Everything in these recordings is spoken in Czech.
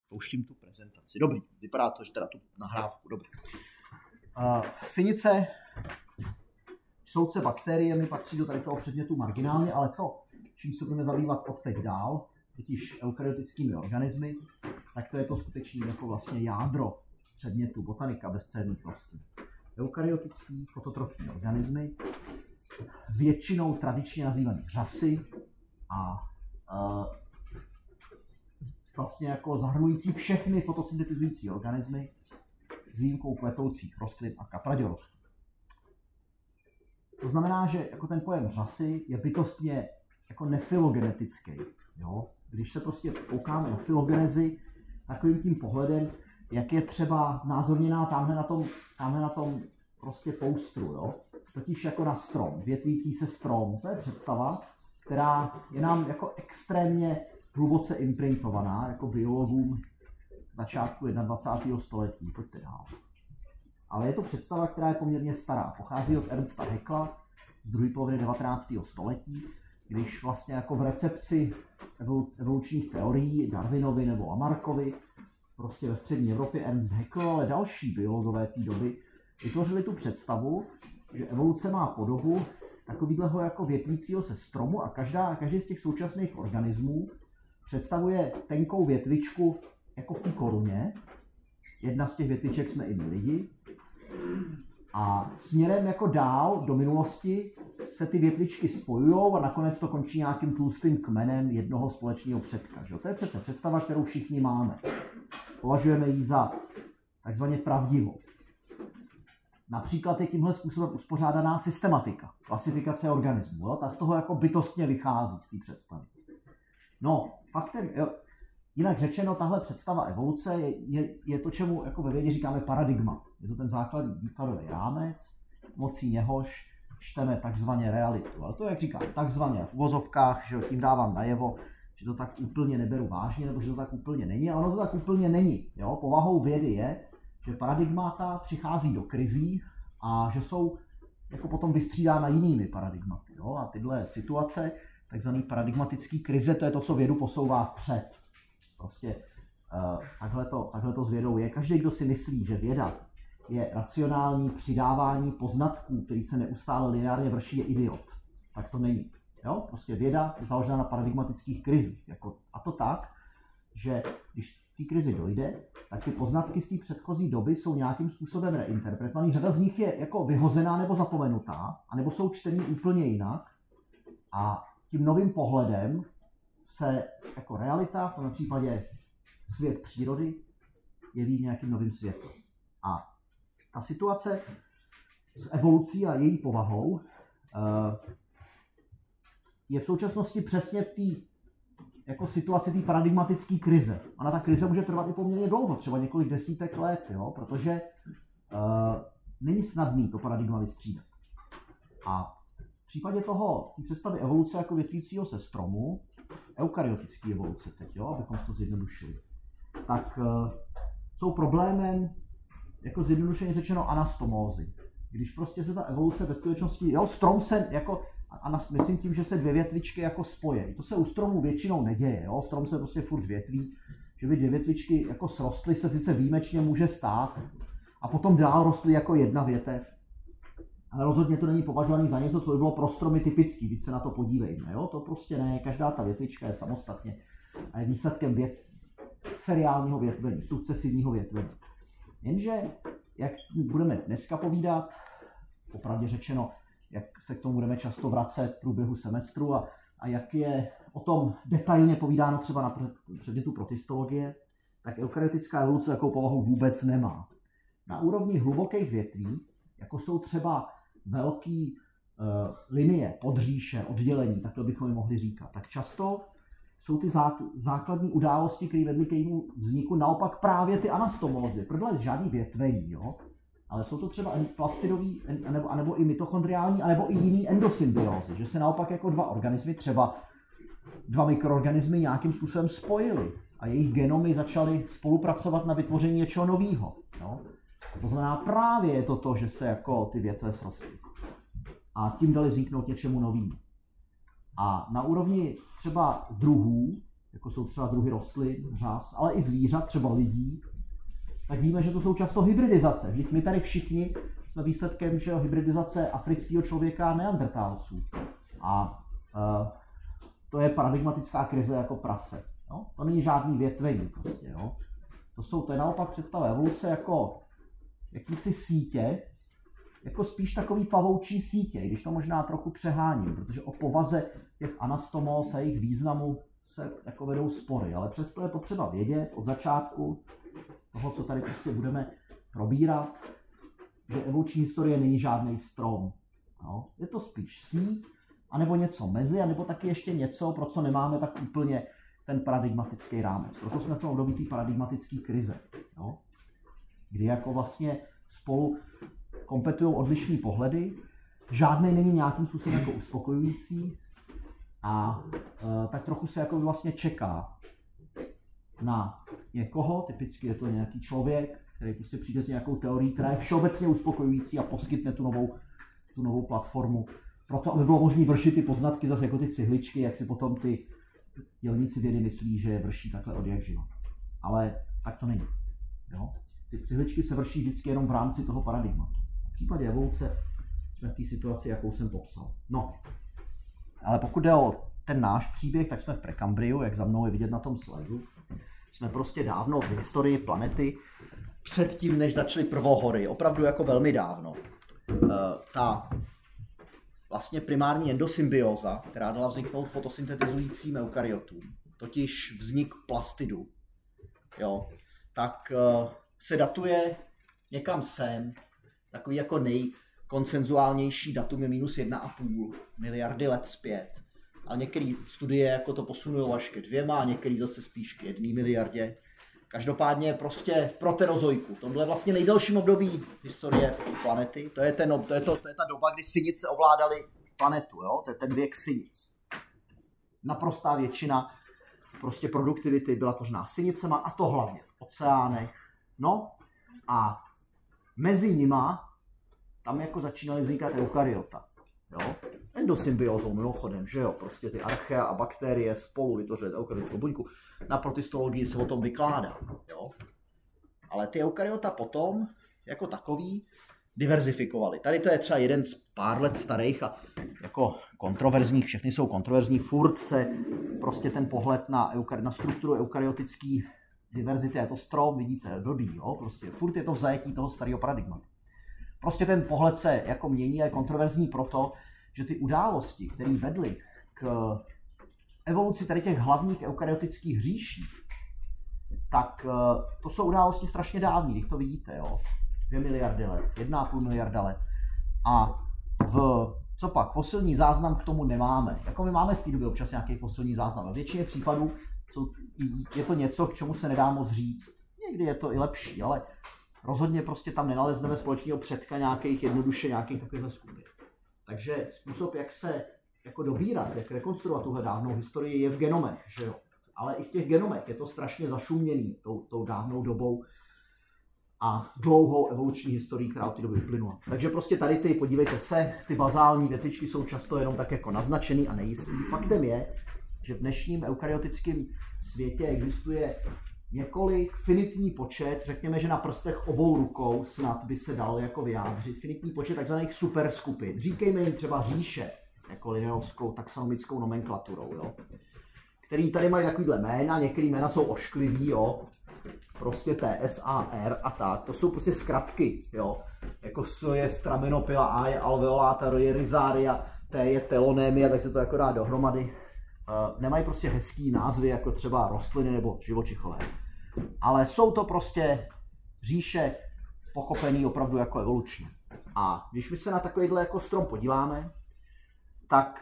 Pouštím tu prezentaci. Dobrý, vypadá to, že teda tu nahrávku, dobrý. Sinice, soudce bakteriemi patří do tady toho předmětu marginálně, ale to, čím se budeme zabývat od teď dál, totiž eukaryotickými organismy, tak to je to skutečně jako vlastně jádro předmětu botanika bezcévních rostlin. Eukaryotický fototrofní organismy, většinou tradičně nazývané řasy a vlastně jako zahrnující všechny fotosyntetizující organismy s výjimkou kvetoucích rostlin a kapraděrostů. To znamená, že jako ten pojem řasy je bytostně jako nefilogenetický. Jo? Když se prostě koukáme na filogenezi takovým tím pohledem, jak je třeba znázorněná tamhle na tom prostě poustru, jo? Totiž jako na strom, větvící se strom. To je představa, která je nám jako extrémně hluboce imprintovaná jako biologům začátku 21. století. Pojďte dál. Ale je to představa, která je poměrně stará. Pochází od Ernsta Haeckela z druhé poloviny 19. století, když vlastně jako v recepci evolučních teorií Darwinovi nebo Lamarckovi prostě ve střední Evropě Ernst Haeckel, ale další biologové té doby vytvořili tu představu, že evoluce má podobu takového jako větvícího se stromu a každý z těch současných organismů představuje tenkou větvičku jako v té koruně. Jedna z těch větviček jsme i my lidi. A směrem jako dál do minulosti se ty větvičky spojují a nakonec to končí nějakým tlustým kmenem jednoho společného předka. Že? To je přece představa, kterou všichni máme. Považujeme ji za takzvaně pravdivou. Například je tímhle způsobem uspořádaná systematika, klasifikace organismů. Jo? Ta z toho jako bytostně vychází z té představy. No, faktem, jinak řečeno, tahle představa evoluce je to, čemu jako ve vědě říkáme paradigma. Je to ten základní výkladový rámec, mocí něhož čteme takzvaně realitu. Ale to, jak říkám, takzvaně v uvozovkách, že tím dávám najevo, že to tak úplně neberu vážně, nebo že to tak úplně není, ale ono to tak úplně není. Jo? Povahou vědy je, že paradigmata přichází do krizí a že jsou jako potom vystřídána jinými paradigmaty. Jo? A tyhle situace, takzvaný paradigmatický krize, to je to, co vědu posouvá vpřed. Prostě takhle to s vědou je. Každý, kdo si myslí, že věda je racionální přidávání poznatků, který se neustále lineárně vrší, je idiot. Tak to není. Jo? Prostě věda je založena na paradigmatických krizích. A to tak, že když k té krizi dojde, tak ty poznatky z té předchozí doby jsou nějakým způsobem reinterpretované. Řada z nich je jako vyhozená nebo zapomenutá, anebo jsou čtení úplně jinak. A tím novým pohledem se jako realita, v tom případě svět přírody, jeví v nějakým novým světu. A ta situace s evolucí a její povahou je v současnosti přesně v té jako situaci té paradigmatické krize. Ona ta krize může trvat i poměrně dlouho, třeba několik desítek let, jo, protože není snadný to paradigma vystřídat. A v případě té představy evoluce jako větvícího se stromu, eukaryotické evoluce teď, jo, abychom to zjednodušili, tak jsou problémem, jako zjednodušeně řečeno, anastomózy. Když prostě se ta evoluce ve skutečnosti, jo, strom se jako, myslím tím, že se dvě větvičky jako spojí. To se u stromů většinou neděje, jo, strom se prostě furt větví, že by dvě větvičky jako srostly se sice výjimečně může stát a potom dál rostly jako jedna větev. Ale rozhodně to není považované za něco, co by bylo pro stromy typický, když se na to podívejme. Jo? To prostě ne, každá ta větvička je samostatně a je výsledkem seriálního větvení, sukcesivního větvení. Jenže, jak budeme dneska povídat, popravdě řečeno, jak se k tomu budeme často vracet v průběhu semestru a jak je o tom detailně povídáno třeba na předmětu protistologie, tak eukaryotická evoluce takovou povahu vůbec nemá. Na úrovni hlubokých větví, jako jsou třeba velké linie, podříše, oddělení, takhle bychom je mohli říkat, tak často jsou ty základní události, které vedly k jejímu vzniku, naopak právě ty anastomózy. Prvně žádný větvení, jo? Ale jsou to třeba plastidový, anebo i mitochondriální, anebo i jiný endosymbiózy, že se naopak jako dva organismy, třeba dva mikroorganismy nějakým způsobem spojily a jejich genomy začaly spolupracovat na vytvoření něčeho nového. To znamená právě je to, že se jako ty větve srostly. A tím dali vzniknout něčemu novému. A na úrovni třeba druhů, jako jsou třeba druhy rostlin, řas, ale i zvířat, třeba lidí, tak víme, že to jsou často hybridizace. Vždyť my tady všichni jsme výsledkem, že hybridizace afrického člověka a neandertálců. A to je paradigmatická krize jako prase. Jo? To není žádný větvení prostě, jo? To je naopak představa evoluce jako jakýsi sítě, jako spíš takový pavoučí sítě, i když to možná trochu přeháním, protože o povaze těch anastomos a jejich významu se jako vedou spory, ale přesto je potřeba vědět od začátku toho, co tady prostě budeme probírat, že evoluční historie není žádný strom. Jo? Je to spíš síť, anebo něco mezi, anebo taky ještě něco, pro co nemáme tak úplně ten paradigmatický rámec. Proto jsme v tom období té paradigmatické krize, jo? Kdy jako vlastně spolu kompetují odlišní pohledy, žádný není nějakým způsobem jako uspokojující a tak trochu se jako vlastně čeká na někoho, typicky je to nějaký člověk, který prostě přijde s nějakou teorií, která je všeobecně uspokojující a poskytne tu novou platformu pro to, aby bylo možné vršit ty poznatky zase jako ty cihličky, jak si potom ty dělníci vědy myslí, že je vrší takhle od jak živa. Ale tak to není. Jo? Ty cihličky se vrší vždycky jenom v rámci toho paradigmatu. V případě evoluce jsme v té situaci, jakou jsem popsal. No, ale pokud jde o ten náš příběh, tak jsme v Prekambriu, jak za mnou je vidět na tom slajdu. Jsme prostě dávno v historii planety, předtím, než začaly prvohory, opravdu jako velmi dávno. Ta vlastně primární endosymbióza, která dala vzniknout fotosyntetizujícím eukaryotům, totiž vznik plastidu, jo, tak se datuje někam sem, takový jako nejkonsenzuálnější datum je minus 1,5 miliardy let zpět. Ale některé studie jako to posunují až ke 2, a některé zase spíš k 1 miliardě. Každopádně prostě v proterozoiku. Tohle je vlastně nejdelším období historie planety. To je ta doba, kdy sinice ovládaly planetu. Jo? To je ten věk sinic. Naprostá většina prostě produktivity byla tvořená sinicema, a to hlavně v oceánech. No a mezi nima tam jako začínaly vznikat eukaryota. Jo? Endosymbiózou mimochodem, že jo, prostě ty archea a bakterie spolu vytvořily eukaryotickou buňku. Na protistologii se o tom vykládá, jo. Ale ty eukaryota potom, jako takový, diverzifikovaly. Tady to je třeba jeden z pár let starých a jako kontroverzních, všechny jsou kontroverzní, furt se prostě ten pohled na strukturu eukaryotický diverzity, je to strom, vidíte, blbý, jo, prostě furt je to v zajetí toho starého paradigmatu. Prostě ten pohled se jako mění a je kontroverzní proto, že ty události, které vedly k evoluci tady těch hlavních eukaryotických říší, tak to jsou události strašně dávný, když to vidíte, jo. 2 miliardy let, 1,5 miliarda let. A co pak, fosilní záznam k tomu nemáme. Jako my máme z té doby občas nějaký fosilní záznam. V většině případů je to něco, k čemu se nedá moc říct. Někdy je to i lepší, ale rozhodně prostě tam nenalezneme společného předka jednoduše nějakých takovýchhle skupin. Takže způsob, jak se jako dobírat, jak rekonstruovat tuhle dávnou historii, je v genomech, že jo. Ale i v těch genomech je to strašně zašuměný tou dávnou dobou a dlouhou evoluční historií, která od té doby vyplynula. Takže prostě tady podívejte se, ty bazální větvičky jsou často jenom tak jako naznačený a nejistý. Faktem je, že v dnešním eukaryotickém světě existuje několik finitní počet, řekněme, že na prstech obou rukou snad by se dal jako vyjádřit, finitní počet takzvaných superskupin. Říkejme jim třeba říše, jako linneovskou taxonomickou nomenklaturou, jo. Který tady mají takovýhle jména, některé jména jsou ošklivý, jo. Prostě TS a R a tak, to jsou prostě zkratky, jo. Jako S je stramenopila, A je alveoláta, R je rhizaria, T je telonémia, tak se to jako dá dohromady. Nemají prostě hezký názvy, jako třeba rostliny nebo živočichové. Ale jsou to prostě říše pochopený opravdu jako evolučně. A když my se na takovýhle jako strom podíváme, tak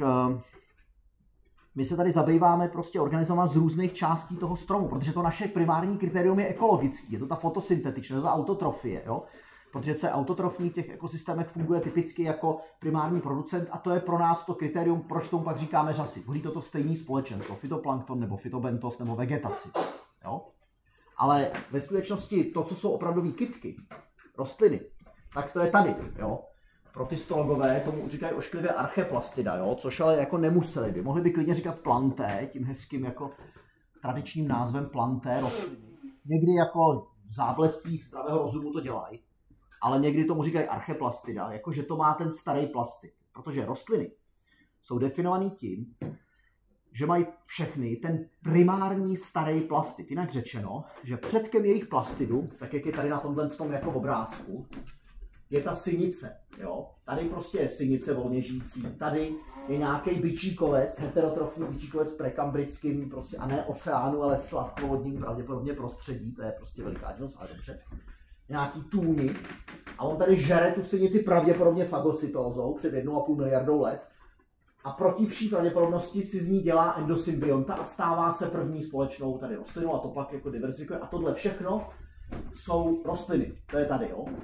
my se tady zabýváme prostě organizovat z různých částí toho stromu, protože to naše primární kritérium je ekologický, je to ta fotosyntetičnost, ta autotrofie, jo? Protože co je autotrofní v těch ekosystémech funguje typicky jako primární producent a to je pro nás to kritérium, proč tomu pak říkáme řasy. Tvoří to stejný společenstvo, fytoplankton nebo fytobentos nebo vegetaci. Jo? Ale ve skutečnosti to, co jsou opravdový kytky, rostliny, tak to je tady. Jo? Protistologové tomu říkají ošklivě archeplastida, jo? Což ale jako nemuseli by. Mohli by klidně říkat planté, tím hezkým jako tradičním názvem planté rostliny. Někdy jako v záblescích zdravého rozumu to dělají, ale někdy tomu říkají archeplastida, jakože to má ten starý plastik. Protože rostliny jsou definovaný tím, že mají všechny ten primární starý plastit. Jinak řečeno, že předkem jejich plastidu, tak jak je tady na tomhle jako obrázku, je ta synice. Jo? Tady prostě je synice volně žijící, tady je nějaký bičíkovec, heterotrofní bičíkovec prekambrickým, prostě, a ne oceánu, ale sladkovodním pravděpodobně prostředí, to je prostě veliká divnost, ale dobře. Nějaký tůni. A on tady žere tu synici pravděpodobně fagocytózou před 1,5 miliardou let. A proti vší pravděpodobnosti si z ní dělá endosymbionta a stává se první společnou tady rostlinou a to pak jako diversifikuje. A tohle všechno jsou rostliny. To je tady, jo.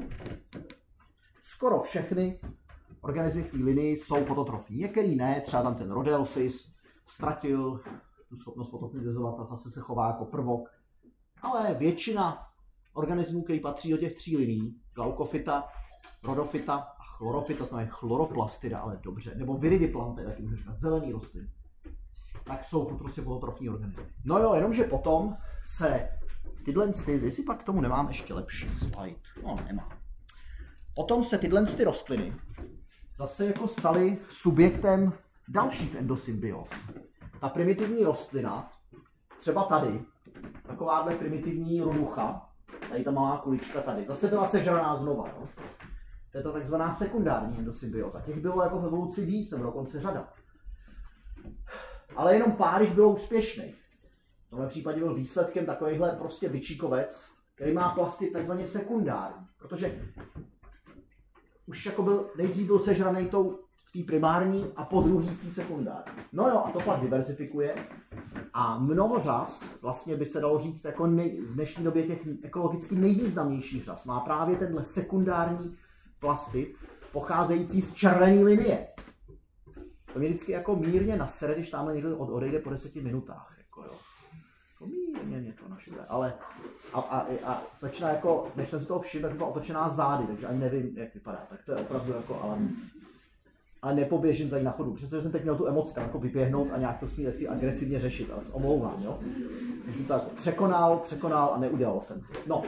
Skoro všechny organismy v té linii jsou fototrofní. Některý ne, třeba tam ten Rhodelphys ztratil tu schopnost fotosyntézovat a zase se chová jako prvok. Ale většina organismů, který patří do těch 3 linií, Glaucophyta, Rhodophyta a Chlorophyta, to znamená chloroplastida, ale dobře, nebo Viridiplantae, taky můžeš říkat, zelený rostliny, tak jsou prostě fototrofní organismy. No jo, jenomže potom se tyhle, jestli pak k tomu nemám ještě lepší slide, no nemám. Potom se tyhle rostliny zase jako staly subjektem dalších endosymbióz. Ta primitivní rostlina, třeba tady, takováhle primitivní ruducha, tady ta malá kulička tady, zase byla sežraná znova. Jo? To je ta takzvaná sekundární endosymbióza. Těch bylo jako v evoluci víc, nebo dokonce řada. Ale jenom pár jich bylo úspěšných. V tomhle případě byl výsledkem takovýhle prostě bičíkovec, který má plastit takzvaně sekundární. Protože už jako nejdřív byl sežraný tou v té primární a po druhý v té sekundární. No jo, a to pak diversifikuje. A mnoho řas, vlastně by se dalo říct, jako v dnešní době těch ekologicky nejvýznamnějších řas, má právě tenhle sekundární plastit, pocházející z červené linie. To mě vždycky jako mírně nasere, když tamhle někdo odejde po 10 minutách. Jako jo. Jako mírně mě to našle. Ale a slečna jako, než jsem si toho všiml, tak byla otočená zády, takže ani nevím, jak vypadá. Tak to je opravdu jako alarmující. Ale nepoběžím za ní na chodu, protože jsem teď měl tu emoci tam jako vyběhnout a nějak to s ní asi agresivně řešit, ale omlouvám, jo. Jsem to jako překonal a neudělal jsem to. No,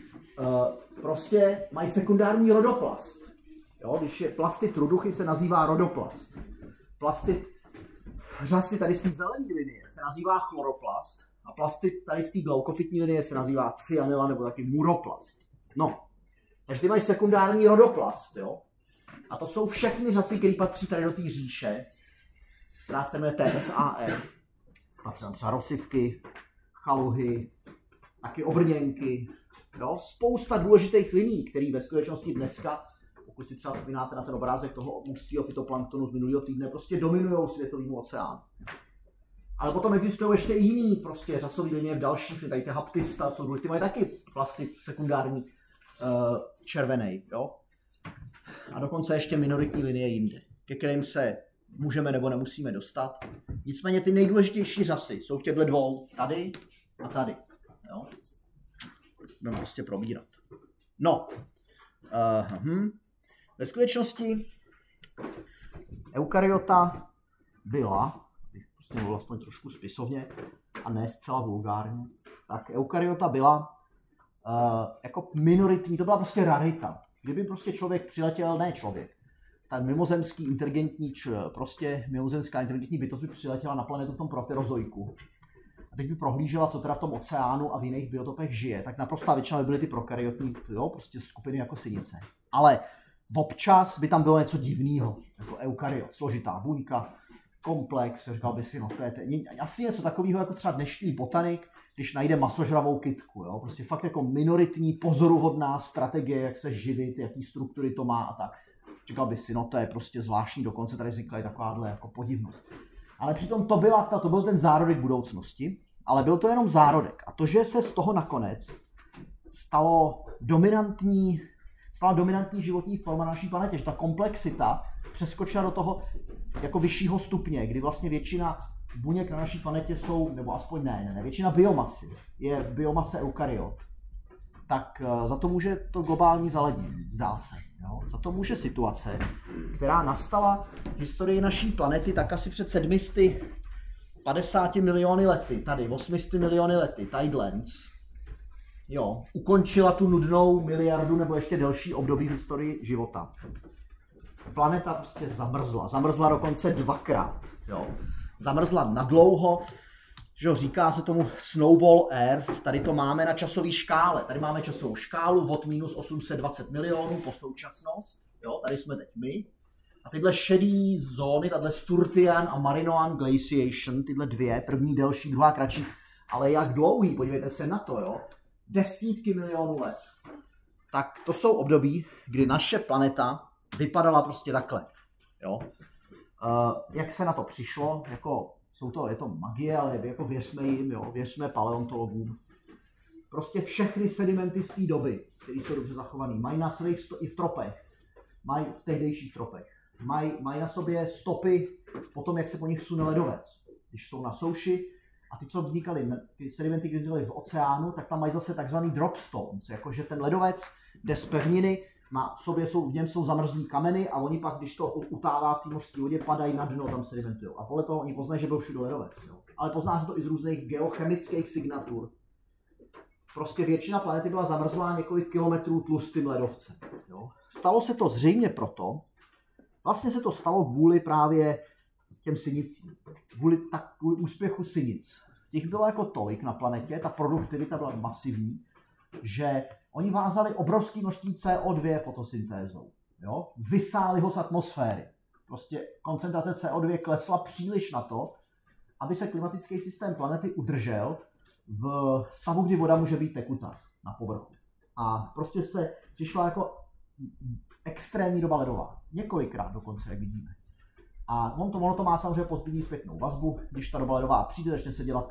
prostě mají sekundární rodoplast. Jo, když je plastit ruduchy, se nazývá rodoplast. Plastit řasy tady z té zelené linie se nazývá chloroplast a plastit tady z té glaukofitní linie se nazývá cyanila nebo taky muroplast. No, takže ty mají sekundární rodoplast, jo. A to jsou všechny řasy, které patří tady do té říše, která se jmenuje TSAR. Patří tam třeba rosivky, chaluhy, taky obrněnky, jo? Spousta důležitých liní, které ve skutečnosti dneska, pokud si třeba vzpomínáte na ten obrázek toho ústního fytoplanktonu z minulého týdne, prostě dominují světovému oceánu. Ale potom existují ještě i jiný prostě řasové linie v dalších, tady ty haptista, jsou důležité, mají taky plastit sekundární červený, jo? A dokonce ještě minoritní linie jinde, ke kterým se můžeme nebo nemusíme dostat. Nicméně ty nejdůležitější řasy jsou v těchto dvou, tady a tady. Jo? Budeme prostě probírat. No, ve skutečnosti eukaryota byla, bych prostě mluvil aspoň trošku spisovně a ne zcela vulgárně, tak eukaryota byla jako minoritní, to byla prostě rarita. Kdyby prostě člověk přiletěl, ne člověk, ten mimozemský inteligentní, prostě mimozemská inteligentní bytost by přiletěla na planetu v tom proterozoiku. A teď by prohlížela, co teda v tom oceánu a v jiných biotopech žije, tak naprostá většina by byly ty prokaryotní, jo, prostě skupiny jako synice. Ale občas by tam bylo něco divného, jako eukaryot, složitá buňka, komplex, říkal by si, no to je asi něco takového jako třeba dnešní botanik, když najde masožravou kytku, jo? Prostě fakt jako minoritní, pozoruhodná strategie, jak se živit, jaký struktury to má a tak. Říkal by si, no to je prostě zvláštní, dokonce tady vznikla i takováhle jako podivnost. Ale přitom to byl ten zárodek budoucnosti, ale byl to jenom zárodek. A to, že se z toho nakonec stala dominantní životní forma na naší planetě, že ta komplexita přeskočila do toho jako vyššího stupně, kdy vlastně většina buněk na naší planetě jsou, nebo aspoň ne, většina biomasy je v biomase eukaryot, tak za to může to globální zalednění, zdá se. Jo? Za to může situace, která nastala v historii naší planety tak asi před 50 miliony lety, tady 800 miliony lety, Tidelands, jo, ukončila tu nudnou miliardu nebo ještě delší období v historii života. Planeta prostě zamrzla dokonce dvakrát, jo. Zamrzla nadlouho, že jo, říká se tomu Snowball Earth, tady to máme na časové škále, tady máme časovou škálu od minus 820 milionů po současnost, jo, tady jsme teď my. A tyhle šedý zóny, tahle Sturtian a Marinoan Glaciation, tyhle dvě, první delší, druhá kratší, ale jak dlouhý, podívejte se na to, jo, desítky milionů let. Tak to jsou období, kdy naše planeta vypadala prostě takhle, jo. Jak se na to přišlo, jako je to magie, ale jako věřme jim, jo, věřme paleontologům. Prostě všechny sedimenty z té doby, které jsou dobře zachované, mají na svých i v tropech, mají v tehdejších tropech, mají na sobě stopy po tom, jak se po nich sune ledovec. Když jsou na souši a ty, co vznikaly, ty sedimenty, které vznikaly v oceánu, tak tam mají zase takzvaný dropstones, jakože ten ledovec jde z pevniny, v něm jsou zamrzlý kameny a oni pak, když to utává v té mořské vodě, padají na dno, tam sedimentují. A podle toho oni poznají, že byl všude ledovec. Jo. Ale pozná se to i z různých geochemických signatur. Prostě většina planety byla zamrzlá několik kilometrů tlustým ledovcem. Jo. Stalo se to zřejmě proto, vlastně se to stalo kvůli právě těm sinicím. Kvůli úspěchu sinic. Těch bylo jako tolik na planetě, ta produktivita byla masivní, že oni vázali obrovské množství CO2 fotosyntézou. Jo? Vysáli ho z atmosféry. Prostě koncentrace CO2 klesla příliš na to, aby se klimatický systém planety udržel v stavu, kdy voda může být tekutá na povrchu. A prostě se přišla jako extrémní doba ledová. Několikrát dokonce, jak vidíme. A ono to má samozřejmě pozitivní zpětnou vazbu. Když ta doba ledová přijde, začne se dělat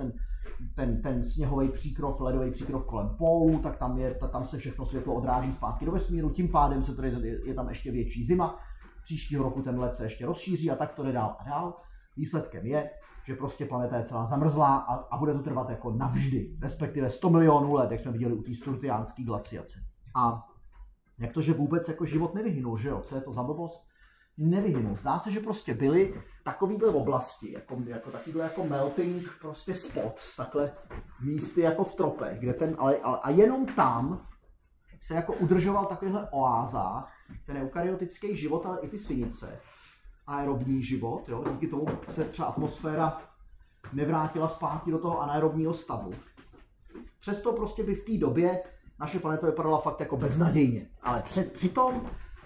ten sněhový příkrov, ledový příkrov kolem pólu, tak tam se všechno světlo odráží zpátky do vesmíru, tím pádem je tam ještě větší zima. Příštího roku ten led se ještě rozšíří a tak to jde dál a dál. Výsledkem je, že prostě planeta je celá zamrzlá a bude to trvat jako navždy, respektive 100 milionů let, jak jsme viděli u té sturtiánské glaciace. A jak to, že vůbec jako život nevyhynul, že jo? Co je to za blbost? Nevyhynul. Zdá se, že prostě byly takovýhle oblasti, jako takovýhle jako melting prostě spot, takhle místy jako v tropech, kde a jenom tam se jako udržoval takovýhle oázách, ten eukaryotický život, ale i ty sinice, aerobní život, jo? Díky tomu se třeba atmosféra nevrátila zpátky do toho anaerobního stavu. Přesto prostě by v té době naše planeta vypadala fakt jako beznadějně, ale přitom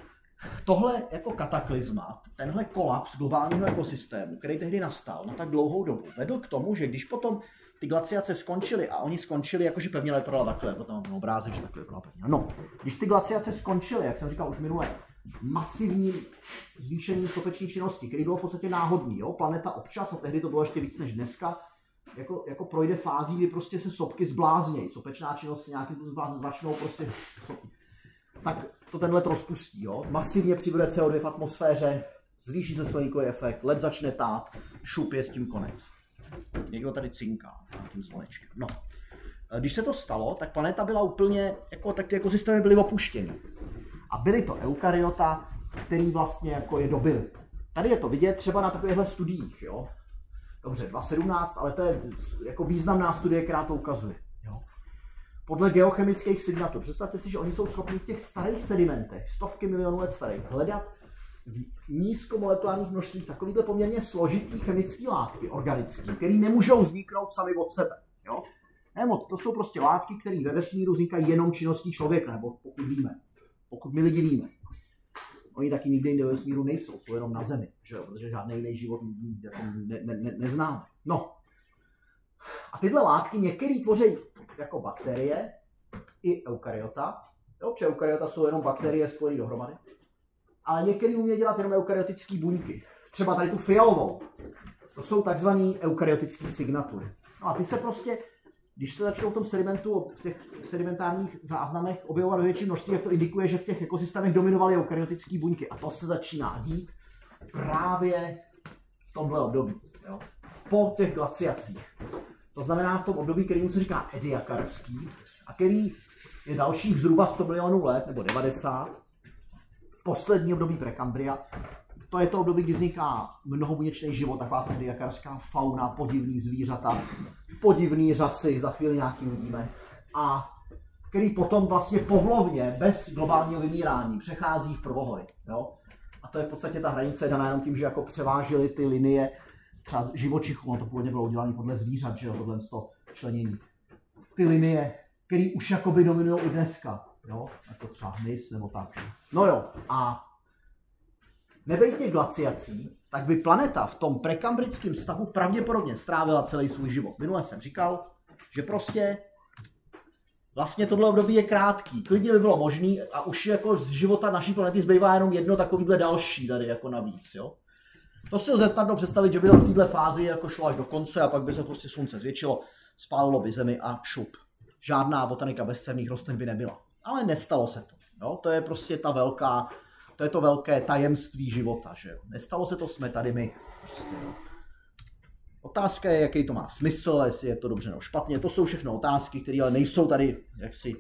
tohle jako kataklizma, tenhle kolaps globálního ekosystému, který tehdy nastal na tak dlouhou dobu, vedl k tomu, že když potom ty glaciace skončily a oni skončili jakože pevně vypadala takhle, potom mám obrázek, že takhle vypadala pevně. No, když ty glaciace skončily, jak jsem říkal už minule, masivním zvýšením sopeční činnosti, který bylo v podstatě náhodný, jo? Planeta občas, a tehdy to bylo ještě víc než dneska, jako projde fází, kdy prostě se sopky zbláznějí, sopečná činnost se nějakým způsobem začnou prostě sopky. Tak to ten led rozpustí, jo? Masivně přibude CO2 v atmosféře, zvýší se skleníkový efekt, led začne tát, šup, je s tím konec. Někdo tady cinká tím zvonečkem. No. Když se to stalo, tak planeta byla úplně, tak ty ekosystémy byly opuštěny. A byly to eukaryota, který vlastně jako je dobyly. Tady je to vidět třeba na takovýchhle studiích, jo? Dobře, 2017, ale to je jako významná studie, která to ukazuje. Jo? Podle geochemických signatur. Představte si, že oni jsou schopni v těch starých sedimentech, stovky milionů let starých, hledat v nízkomolekulárních množstvích takovýhle poměrně složitý chemické látky, organické, které nemůžou vzniknout sami od sebe. Jo? To jsou prostě látky, které ve vesmíru vznikají jenom činností člověka, nebo pokud víme, pokud my lidi víme. Oni taky nikde jinde ve vesmíru nejsou, jsou jenom na Zemi, že jo? Protože žádný jiný život neznáme. No. A tyhle látky některé tvoří jako bakterie i eukaryota. Jo, protože eukaryota jsou jenom bakterie spojené dohromady. Ale některé umějí dělat jenom eukaryotické buňky. Třeba tady tu fialovou. To jsou takzvané eukaryotické signatury. No a ty se prostě, když se začnou v tom sedimentu, v těch sedimentárních záznamech objevovat ve větším množství, jak to indikuje, že v těch ekosystémech dominovaly eukaryotické buňky. A to se začíná dít právě v tomhle období. Jo? Po těch glaciacích. To znamená v tom období, kterému se říká ediakarský a který je dalších zhruba 100 milionů let, nebo 90, poslední období prekambria, To je to období, kdy vzniká mnohobuněčný život, taková ta diakarská fauna, podivný zvířata, podivný řasy, za chvíli nějaký uvidíme, a který potom vlastně povlovně, bez globálního vymírání, přechází v prvohory. Jo? A to je v podstatě ta hranice daná jenom tím, že jako převážily ty linie třeba živočichů, to původně bylo udělané podle zvířat, že jo, tohle členění. Ty linie, které už jakoby dominují i dneska, jo, jako třeba hmyz nebo tak. No jo, a nebej těch glaciací, tak by planeta v tom prekambrickém stavu pravděpodobně strávila celý svůj život. Minule jsem říkal, že prostě vlastně tohle období je krátký. Klidně by bylo možný a už jako z života naší planety zbývá jenom jedno takovýhle další tady jako navíc, jo. To si lze snadno představit, že by to v této fázi jako šlo až do konce a pak by se prostě slunce zvětšilo, spálilo by zemi a šup. Žádná botanika bezcenných rostlin by nebyla. Ale nestalo se to. Jo? To je prostě to velké tajemství života, že jo. Nestalo se to, jsme tady my. Prostě, jo. Otázka je, jaký to má smysl, jestli je to dobře nebo špatně. To jsou všechno otázky, které ale nejsou tady jaksi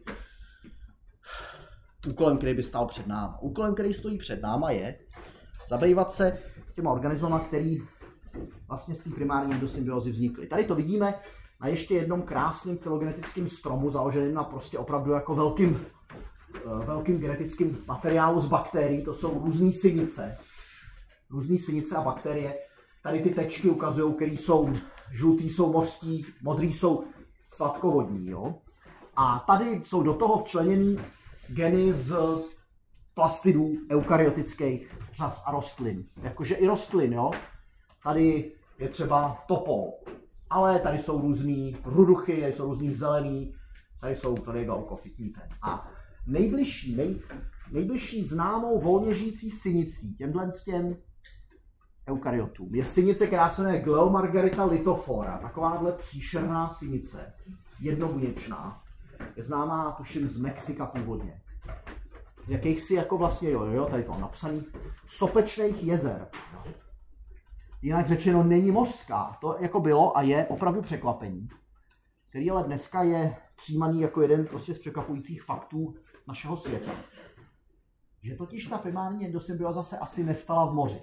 úkolem, který by stál před náma. Úkolem, který stojí před náma, je zabývat se těma organismama, který vlastně z té primární endosymbiózy vznikly. Tady to vidíme na ještě jednom krásném filogenetickém stromu, založeném na prostě opravdu jako velkým genetickým materiálu z bakterií. To jsou různé synice a bakterie. Tady ty tečky ukazují, který jsou žlutý, jsou mořský, modrý jsou sladkovodní. Jo? A tady jsou do toho včleněný geny z plastidů eukaryotických řas a rostlin. Jakože i rostlin, jo. Tady je třeba topol, ale tady jsou různý ruduchy, tady jsou různý zelený, tady je glaukofitní ten. A nejbližší známou volně žijící synicí těm eukaryotům je synice, která se jmenuje Gleumargerita lithofora, takováhle příšerná synice, jednobuněčná, je známá, tuším, z Mexika původně. Z jakýchsi jako vlastně, tady to mám napsaný, sopečných jezer. Jinak řečeno není mořská. To jako bylo a je opravdu překvapení, který ale dneska je přijímaný jako jeden prostě z překvapujících faktů našeho světa. Že totiž ta primární endosymbióza se asi nestala v moři.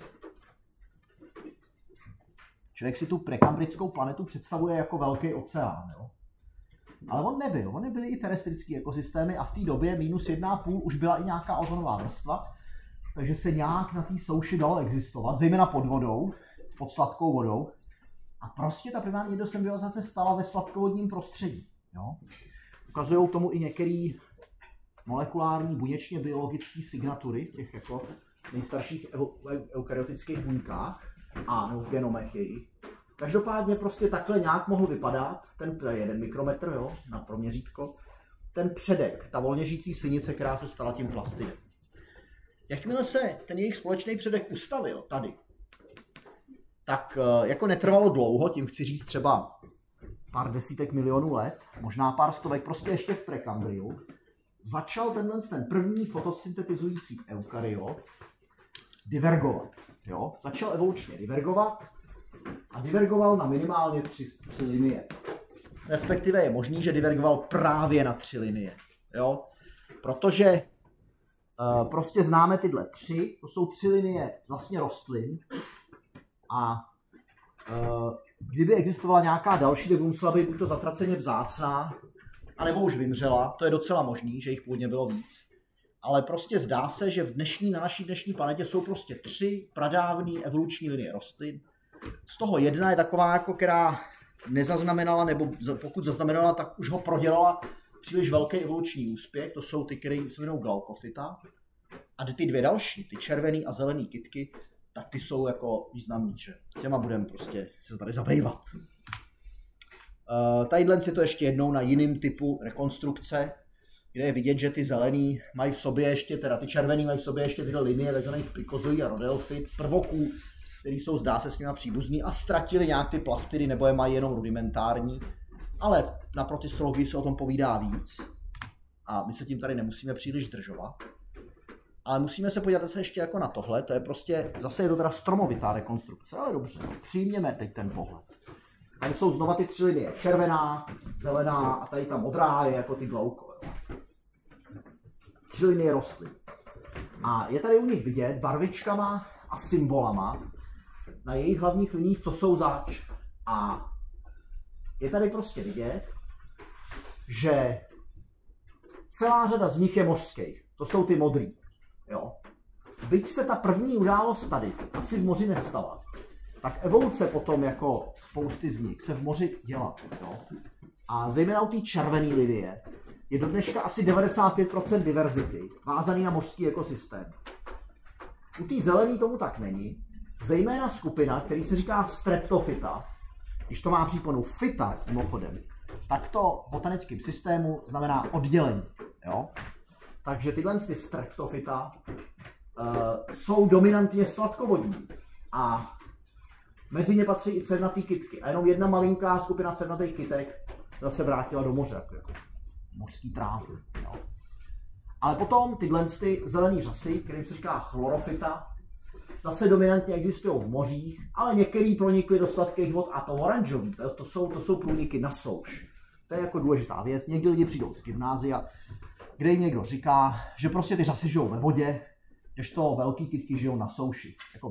Člověk si tu prekambrickou planetu představuje jako velký oceán, jo? Ale on nebyl. Ony byly i terestrické ekosystémy a v té době -1,5 už byla i nějaká ozonová vrstva, takže se nějak na té souši dalo existovat, zejména pod vodou, pod sladkou vodou. A prostě ta primární endosymbióza se stala ve sladkovodním prostředí. Jo? Ukazují tomu i některé molekulární buněčně biologické signatury těch jako nejstarších eukaryotických buňkách a nebo v genomech jejich. Každopádně prostě takhle nějak mohl vypadat, ten 1 mikrometr, jo, na proměřítko, ten předek, ta volně žijící synice, která se stala tím plastidem. Jakmile se ten jejich společný předek ustavil tady, tak jako netrvalo dlouho, tím chci říct třeba pár desítek milionů let, možná pár stovek, prostě ještě v prekambriu, začal ten první fotosyntetizující eukaryot divergovat. Jo? Začal evolučně divergovat a divergoval na minimálně 3 linie. Respektive je možný, že divergoval právě na 3 linie. Jo? Protože prostě známe tyhle 3, to jsou 3 linie vlastně rostlin a kdyby existovala nějaká další, tak by musela být buď to zatraceně vzácná, anebo už vymřela, to je docela možný, že jich původně bylo víc. Ale prostě zdá se, že na naší dnešní planetě jsou prostě 3 pradávné evoluční linie rostlin. Z toho jedna je taková, jako která nezaznamenala, nebo pokud zaznamenala, tak už ho prodělala příliš velký evoluční úspěch. To jsou ty, které se jmenují glaukofita. A ty 2 další, ty červený a zelený kytky, tak ty jsou jako významný, že těma budeme prostě se tady zabývat. Tadyhle je to ještě jednou na jiném typu rekonstrukce, kde je vidět, že ty zelený mají v sobě ještě, teda ty červený mají v sobě ještě tyhle linie takzvaných prikozoí a rodelfit, prvoků, který jsou, zdá se, s nimi příbuzní a ztratili nějak ty plastidy, nebo je mají jenom rudimentární. Ale na protistologii se o tom povídá víc a my se tím tady nemusíme příliš zdržovat. Ale musíme se podívat se ještě jako na tohle, to je prostě, zase je to teda stromovitá rekonstrukce, ale dobře, přijměme teď ten pohled. Tady jsou znova ty 3 linie, červená, zelená a tady ta modrá je jako ty glauko. 3 linie rostlin. A je tady u nich vidět barvičkama a symbolama na jejich hlavních liních, co jsou zač. A je tady prostě vidět, že celá řada z nich je mořských. To jsou ty modrý. Jo. Byť se ta první událost tady asi v moři nestala, tak evoluce potom jako spousty z nich se v moři dělá. Jo. A zejména u té červené linie je do dneška asi 95% diverzity vázaný na mořský ekosystém. U té zelené tomu tak není. Zejména skupina, který se říká streptofita, když to má příponu fita, mimochodem, tak to v botanickém systému znamená oddělení. Jo? Takže tyhle ty streptofita jsou dominantně sladkovodní a mezi ně patří i cévnatý kytky. A jenom jedna malinká skupina cévnatých kytek zase vrátila do moře, jako mořský trávy. Jo? Ale potom tyhle ty zelený řasy, kterým se říká chlorofita, zase dominantně existují v mořích, ale některý pronikly do sladkých vod a to oranžový, to jsou průniky na souš. To je jako důležitá věc. Někdy lidi přijdou z gymnázia, kde jim někdo říká, že prostě ty řasy žijou ve vodě, kdežto velký kytky žijou na souši. Jako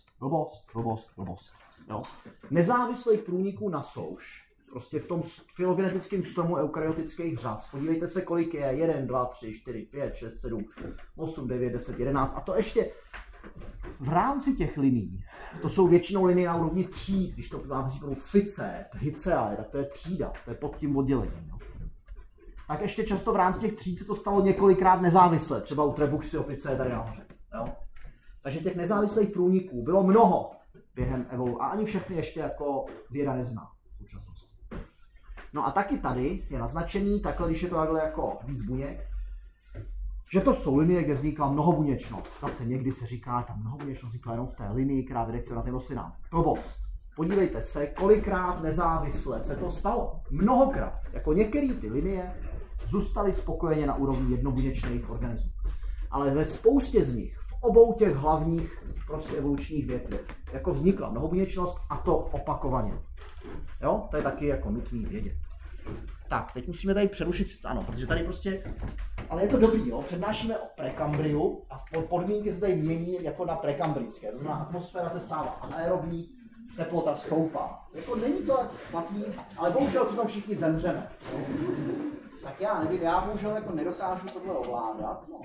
blbost. Jo? Nezávislých průniků na souš, prostě v tom filogenetickém stromu eukaryotických řas. Podívejte se, kolik je 1, 2, 3, 4, 5, 6, 7, 8, 9, 10, 11 a to ještě v rámci těch linií, to jsou většinou linie na úrovni tříd, když to mám říkat fice, hyceae, tak to je třída, to je pod tím oddělením. No. Tak ještě často v rámci těch tříd se to stalo několikrát nezávisle, třeba u Trebuxiofice tady nahoře. Jo. Takže těch nezávislých průniků bylo mnoho během evoluce a ani všechny ještě jako věda nezná v současnosti. No a taky tady je naznačený, takhle, když je to takhle jako víc buněk, že to jsou linie, kde vznikla mnohobuněčnost. Zase někdy se říká, ta mnohobuněčnost vznikla jenom v té linii, která vede k cévnatým rostlinám. Blbost. Podívejte se, kolikrát nezávisle se to stalo. Mnohokrát. Jako některé ty linie zůstaly spokojeně na úrovni jednobuněčných organismů. Ale ve spoustě z nich, v obou těch hlavních prostě evolučních větvích, jako vznikla mnohobuněčnost a to opakovaně. Jo? To je taky jako nutný vědět. Tak, teď musíme tady přerušit, ano, protože tady prostě, ale je to dobrý, jo, přednášíme o prekambriu a podmínky se tady mění jako na prekambrické, to znamená atmosféra se stává anaerobní, teplota stoupá. Jako není to jako špatný, ale bohužel přitom všichni zemřeme. Tak já nevím, já bohužel jako nedokážu tohle ovládat. No.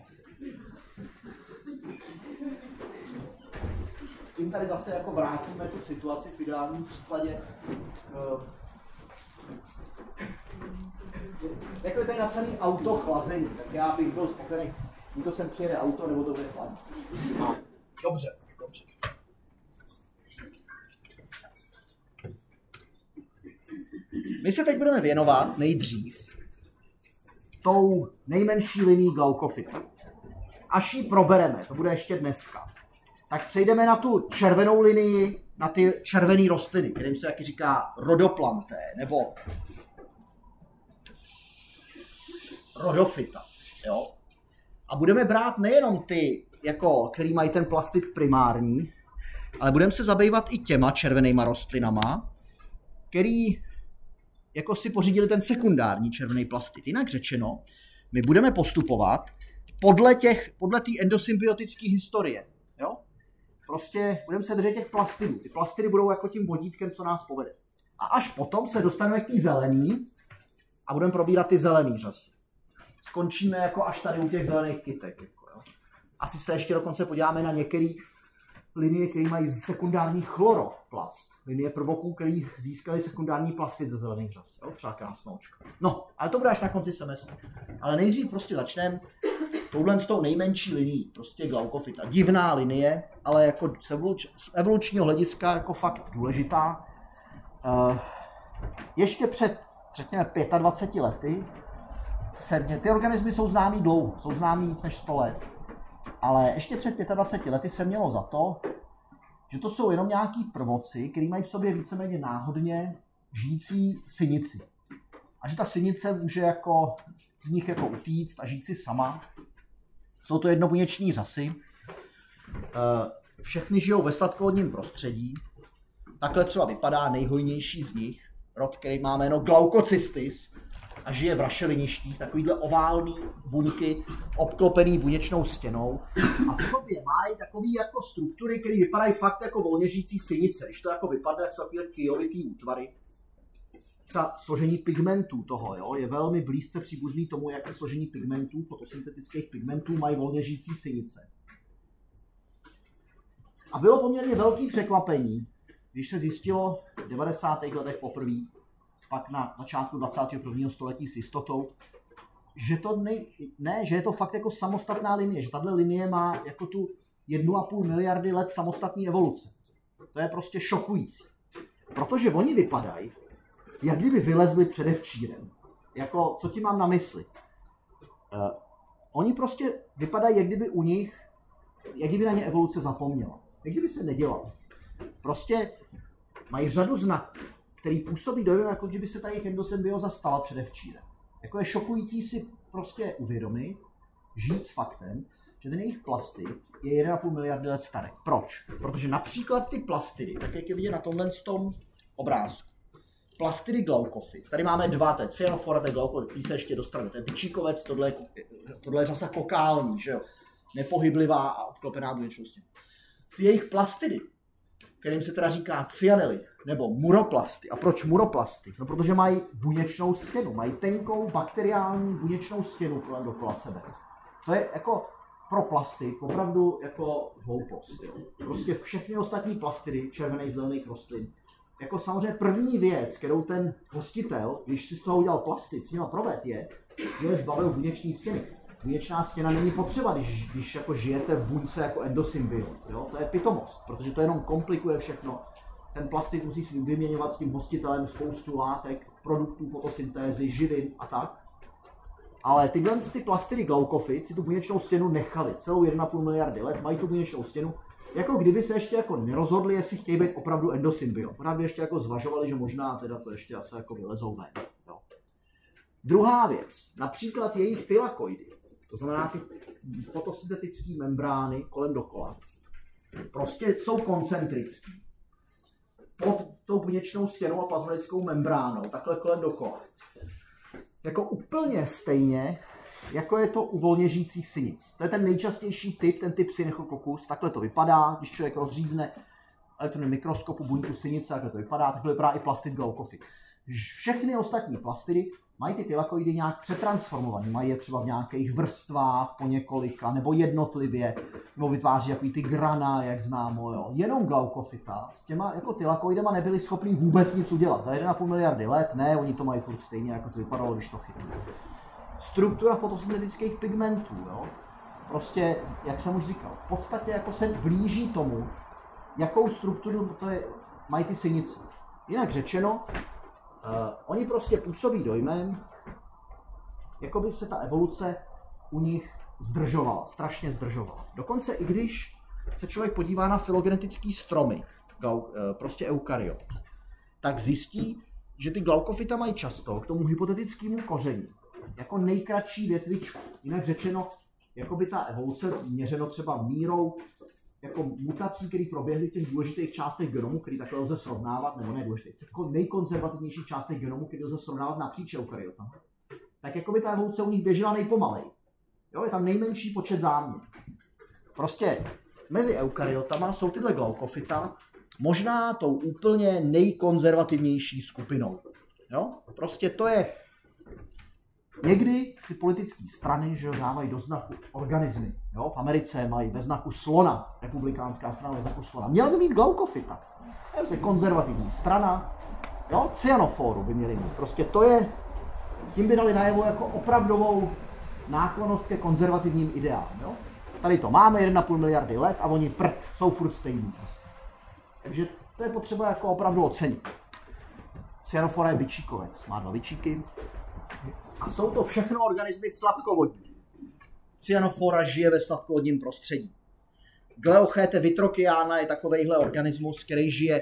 Tím tady zase jako vrátíme tu situaci v ideálním případě jako je tady napsaný auto chlazení, tak já bych byl spokojený, buď to sem přijede auto, nebo to bude chladit. Dobře. My se teď budeme věnovat nejdřív tou nejmenší linií Glaucophyta. Až ji probereme, to bude ještě dneska, tak přejdeme na tu červenou linii, na ty červené rostliny, kterým se taky říká rodoplanté, nebo rodofita, jo. A budeme brát nejenom ty, jako, který mají ten plastid primární, ale budeme se zabývat i těma červenýma rostlinama, který jako si pořídili ten sekundární červený plastid. Jinak řečeno, my budeme postupovat podle té endosymbiotické historie, jo. Prostě budeme se držet těch plastidů. Ty plastidy budou jako tím vodítkem, co nás povede. A až potom se dostaneme k té zelený a budeme probírat ty zelený řasy. Skončíme jako až tady u těch zelených kytek. Jako, jo. Asi se ještě dokonce podíváme na některé linie, které mají sekundární chloroplast. Linie prvoků, které získaly sekundární plastid ze zelených řas. Jo, třeba krásnoučka. No, ale to bude až na konci semestru. Ale nejdřív prostě začneme touhle s tou nejmenší linií, prostě Glaucophyta. Divná linie, ale jako z evolučního hlediska jako fakt důležitá. Ještě před, řekněme, 25 lety ty organismy jsou známý dlouho, jsou známý víc než 100 let. Ale ještě před 25 lety se mělo za to, že to jsou jenom nějaký prvoci, který mají v sobě víceméně náhodně žijící synici. A že ta synice může jako z nich jako utíct a žít si sama. Jsou to jednobuněční řasy. Všechny žijou ve sladkovodním prostředí. Takhle třeba vypadá nejhojnější z nich, rod, který má jméno Glaucocystis a žije v rašeliništích, takovýhle oválný buňky obklopený buněčnou stěnou a v sobě mají takové jako struktury, které vypadají fakt jako volněžící sinice. Když to jako vypadne, jak jsou takové kyjovitý útvary. Třeba složení pigmentů toho, jo, je velmi blízce příbuzný tomu, jak je složení pigmentů, fotosyntetických pigmentů mají volněžící sinice. A bylo poměrně velké překvapení, když se zjistilo v 90. letech poprvé, pak na začátku 21. století s jistotou, že to že je to fakt jako samostatná linie, že tato linie má jako tu 1,5 miliardy let samostatné evoluce. To je prostě šokující. Protože oni vypadají, jak kdyby vylezli předevčírem. Jako, co ti mám na mysli? Oni prostě vypadají, jak kdyby u nich, jak kdyby na ně evoluce zapomněla. Jak kdyby se nedělalo. Prostě mají řadu znaků, který působí dojem, jako kdyby se ta jejich endosymbioza stala předevčírem. Jako je šokující si prostě uvědomit, žít s faktem, že ten jejich plastid je 1,5 miliardy let starý. Proč? Protože například ty plastidy, tak jak je vidět na tomhle tom obrázku, plastidy glaukofit, tady máme dva, to je cyanofora, to je glaukofit, který se ještě dostaneme, to je tyčíkovec, tohle je řasa kokální, že jo, nepohyblivá a obklopená buněčnou stěnou. Ty jejich plastidy, kterým se teda říká cyanely, nebo muroplasty. A proč muroplasty? No protože mají buněčnou stěnu, mají tenkou bakteriální buněčnou stěnu kolem dokola sebe. To je jako pro plasty opravdu jako hloupost. Jo. Prostě všechny ostatní plastidy červených zelených rostlin. Jako samozřejmě první věc, kterou ten hostitel, když si z toho udělal plastid, s nima proved je, že je zbavil buněční stěny. Buněčná stěna není potřeba, když jako žijete v buňce jako endosymbiont. Jo? To je pitomost, protože to jenom komplikuje všechno. Ten plastid musí si vyměňovat s tím hostitelem spoustu látek, produktů fotosyntézy, živin a tak. Ale tyhle ty plastidy glaukofit si tu buněčnou stěnu nechali celou 1,5 miliardy let, mají tu buněčnou stěnu, jako kdyby se ještě jako nerozhodli, jestli chtějí být opravdu endosymbiont. Právě ještě jako zvažovali, že možná teda to ještě asi jako vylezou ven. Jo? Druhá věc, například jejich tylakoidy. To znamená ty fotosyntetické membrány kolem dokola. Prostě jsou koncentrický. Pod tou buněčnou stěnou a plazmatickou membránou, takhle kolem dokola. Jako úplně stejně, jako je to u volněžících sinic. To je ten nejčastější typ, ten typ Synechococcus. Takhle to vypadá, když člověk rozřízne elektronem mikroskopu buňku sinice, takhle to vypadá, takhle vypadá i plastid glaukofit. Všechny ostatní plastidy mají ty tylakoidy nějak přetransformované, mají je třeba v nějakých vrstvách po několika, nebo jednotlivě, nebo vytváří takový ty grana, jak známo, jo. Jenom glaukofita s těma jako tylakoidema nebyli schopni vůbec nic udělat. Za 1,5 miliardy let, ne, oni to mají furt stejně, jako to vypadalo, když to chytli. Struktura fotosyntetických pigmentů, jo. Prostě, jak jsem už říkal, v podstatě jako se blíží tomu, jakou strukturu to je, mají ty sinice. Jinak řečeno, oni prostě působí dojmem, jako by se ta evoluce u nich zdržovala, strašně zdržovala. Dokonce i když se člověk podívá na filogenetický stromy, prostě eukaryot, tak zjistí, že ty glaukofita mají často k tomu hypotetickému koření jako nejkratší větvičku. Jinak řečeno, jako by ta evoluce měřeno třeba mírou jako mutací, které proběhly v těch důležitých částech genomu, který takhle lze srovnávat, nebo ne důležitých, jako nejkonzervativnějších částech genomu, který lze srovnávat napříč eukaryotama, tak jako by ta evoluce u nich běžela nejpomalej. Jo, je tam nejmenší počet záměn. Prostě mezi eukaryotama jsou tyhle glaukofita možná tou úplně nejkonzervativnější skupinou. Jo? Prostě to je někdy ty politické strany, že dávají do znaku organismy. Jo? V Americe mají ve znaku slona, republikánská strana ve znaku slona. Měla by mít glaukofita. To je konzervativní strana. Jo? Cyanoforu by měli mít. Prostě to je, tím by dali najevo jako opravdovou náklonost ke konzervativním ideálům. Jo? Tady to máme 1,5 miliardy let a oni jsou furt stejní. Takže to je potřeba jako opravdu ocenit. Cyanofora je bičíkovec, má 2 bičíky. A jsou to všechno organismy sladkovodní. Cyanofora žije ve sladkovodním prostředí. Gleochete vitrochiana je takovejhle organismus, který žije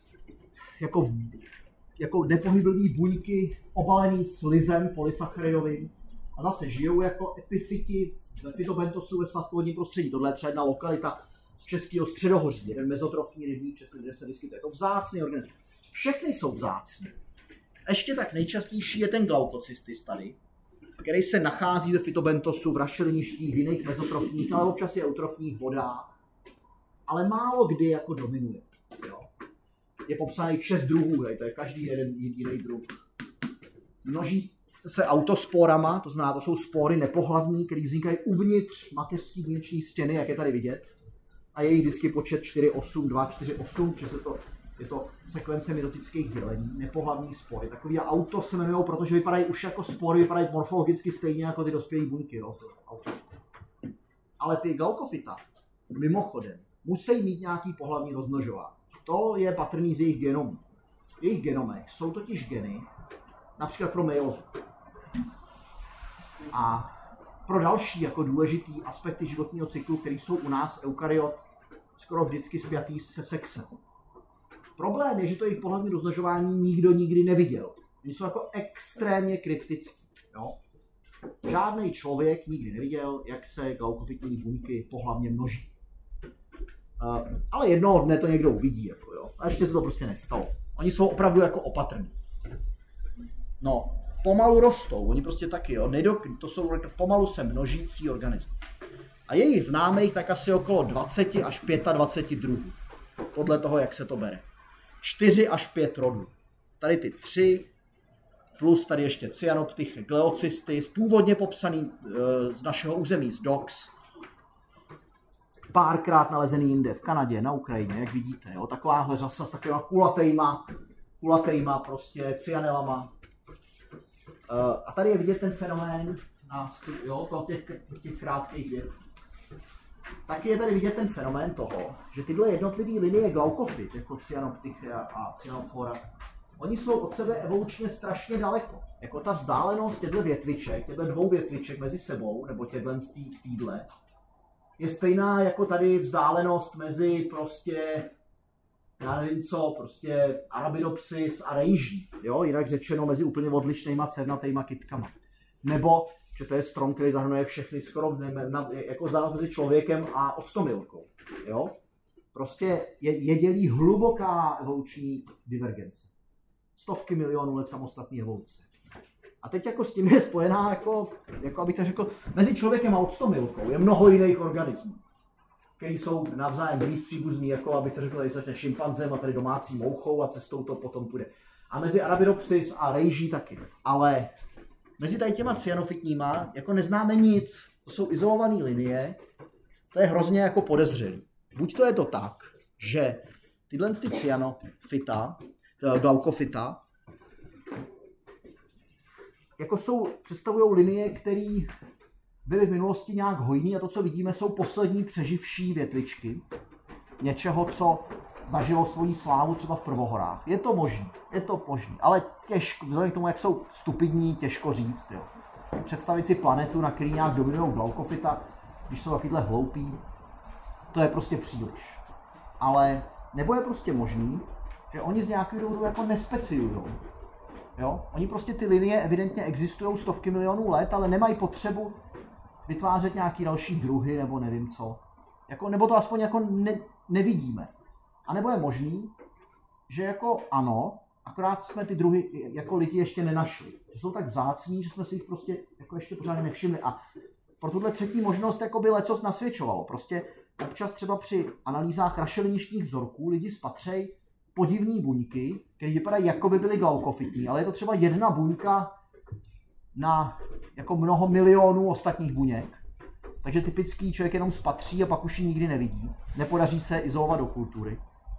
jako nepohyblivý buňky obalený slizem polysacharidovým. A zase žijou jako epifyti ve fytobentosu ve sladkovodním prostředí. Tohle je třeba jedna lokalita z českého středohoří, jeden mezotrofní rybník, kde se vyskytuje. Je to vzácný organismus. Všechny jsou vzácný. Ještě tak nejčastější je ten glaukocystis tady. který se nachází ve fytobentosu, v rašeliništích, v jiných mezotrofních, ale občas je eutrofních vodách, ale málo kdy jako dominuje. Jo. Je popsaných 6 druhů, to je každý jeden jiný druh. Množí se autosporama, to znamená, to jsou spory nepohlavní, které vznikají uvnitř mateřské buněční stěny, jak je tady vidět. A je jich vždycky počet 4, 8, 2, 4, 8, že je to sekvence mitotických dělení, nepohlavní spory. Takový auto se jmenují, protože vypadají už jako spory, vypadají morfologicky stejně jako ty dospělé buňky. No, ale ty Glaucophyta, mimochodem, musí mít nějaký pohlavní rozmnožování. To je patrný z jejich genomů. V jejich genomech jsou totiž geny, například pro meiózu. A pro další jako důležitý aspekty životního cyklu, které jsou u nás eukaryot skoro vždycky spjatý se sexem. Problém je, že to jejich pohlavní rozmnožování nikdo nikdy neviděl. Oni jsou jako extrémně kryptický. Jo? Žádný člověk nikdy neviděl, jak se glaucophytní buňky pohlavně množí. Ale jednoho dne to někdo uvidí. Jako, jo? A ještě se to prostě nestalo. Oni jsou opravdu jako opatrní. No, pomalu rostou, oni prostě taky, jo, to jsou pomalu se množící organismy. A je jich známých tak asi okolo 20 až 25 druhů, podle toho, jak se to bere. 4 až 5 rodů. Tady ty 3, plus tady ještě Cyanoptyche gleocystis, původně popsaný z našeho území z Dox. Párkrát nalezený jinde v Kanadě, na Ukrajině, jak vidíte, jo, takováhle řasa s takovýma kulatejma prostě cyanelama. A tady je vidět ten fenomén těch krátkých vět. Taky je tady vidět ten fenomén toho, že tyhle jednotlivé linie Glaucophyt, jako Cyanoptyche a Cyanofora, oni jsou od sebe evolučně strašně daleko. Jako ta vzdálenost těchto dvou větviček mezi sebou, nebo týhle, je stejná jako tady vzdálenost mezi prostě, já nevím co, prostě Arabidopsis a rejží, jo, jinak řečeno mezi úplně odlišnýma cévnatýma kytkama. Nebo, že to je strom, který zahrnuje všechny skoro jako vzdálenost mezi člověkem a octomilkou, jo. Prostě je dělí hluboká evoluční divergence. Stovky milionů let samostatné evoluce. A teď jako s tím je spojená, jako abych to řekl, mezi člověkem a octomilkou je mnoho jiných organismů, který jsou navzájem blíž příbuzný, jako abych to řekl, tady začne šimpanzem a tady domácí mouchou a cestou to potom půjde. A mezi Arabidopsis a rejží taky. Ale mezi tady těma cyanofytníma jako neznáme nic. To jsou izolované linie, to je hrozně jako podezřelý. Buď to je to tak, že tyhle ty cyanophyta, Glaucophyta, jako představují linie, které byly v minulosti nějak hojný a to, co vidíme, jsou poslední přeživší větvičky něčeho, co zažilo svoji slávu třeba v prvohorách. Je to možný, ale těžko, vzhledem k tomu, jak jsou stupidní, těžko říct. Jo. Představit si planetu, na který nějak dominují Glaucophyta, když jsou takovýhle hloupí, to je prostě příliš. Ale nebo je prostě možný, že oni z nějakého důvodu jako nespeciujou. Jo? Oni prostě ty linie evidentně existují stovky milionů let, ale nemají potřebu vytvářet nějaký další druhy nebo nevím co. Jako, nebo to aspoň jako nevidíme. A nebo je možný, že jako ano, akorát jsme ty druhy jako lidi ještě nenašli. Že jsou tak vzácní, že jsme si jich prostě jako ještě pořádně nevšimli. A pro tuhle třetí možnost jako by lecos nasvědčovalo. Prostě občas třeba při analýzách rašeliništních vzorků lidi spatřejí podivné buňky, které vypadají jako by byly glaucophytní, ale je to třeba jedna buňka na jako mnoho milionů ostatních buněk. Takže typický člověk jenom spatří a pak už ji nikdy nevidí. Nepodaří se izolovat do kultury.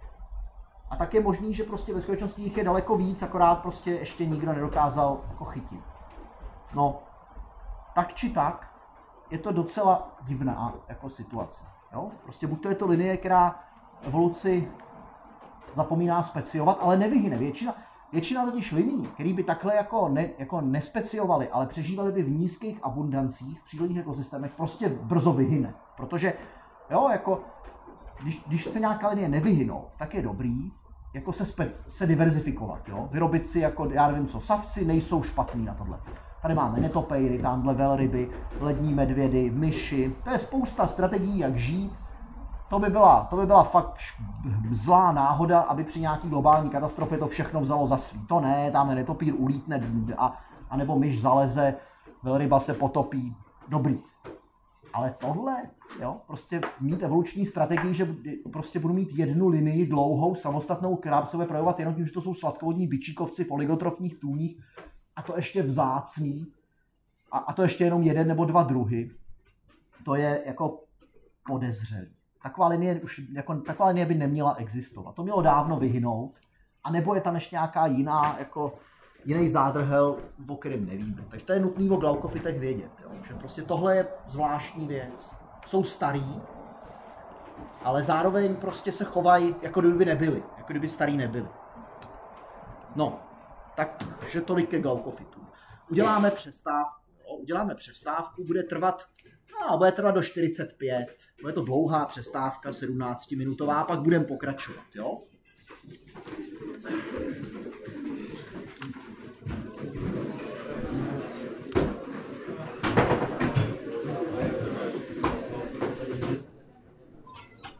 A tak je možný, že prostě ve skutečnosti jich je daleko víc, akorát prostě ještě nikdo nedokázal jako chytit. No, tak či tak, je to docela divná jako situace. Jo? Prostě buď to je to linie, která evoluci zapomíná speciovat, ale nevyhyne. Většina totiž linií, které by takhle jako nespeciovaly, ale přežívaly by v nízkých abundancích v přírodních ekosystémech, prostě brzo vyhyne. Protože jo, jako, když chce nějaká linie nevyhynout, tak je dobrý jako se diverzifikovat. Jo? Vyrobit si jako, já nevím co, savci nejsou špatný na tohle. Tady máme netopejry, tamhle velryby, lední medvědy, myši. To je spousta strategií, jak žít. To by byla fakt zlá náhoda, aby při nějaký globální katastrofě to všechno vzalo za svý. To ne, tam netopír ulítne a nebo myš zaleze velryba se potopí, dobrý. Ale tohle, jo, prostě mít evoluční strategii, že prostě budu mít jednu linii dlouhou, samostatnou, která by se bude projevovat jenom tím, že to jsou sladkovodní bičíkovci v oligotrofních tůních a to ještě vzácný a to ještě jenom jeden nebo dva druhy, to je jako podezřelý. Taková linie by neměla existovat. To mělo dávno vyhynout, a nebo je tam ještě nějaká jiná, jako jiný zádrhel, o kterém nevíme. Takže to je nutný o glaukofitech vědět. Jo? Že prostě tohle je zvláštní věc. Jsou starý, ale zároveň prostě se chovají, jako kdyby nebyli. Jako kdyby starý nebyli. No, takže tolik ke glaukofitům. Uděláme přestávku, bude trvat do 45. Bude to dlouhá přestávka, 17-minutová, pak budeme pokračovat. Jo?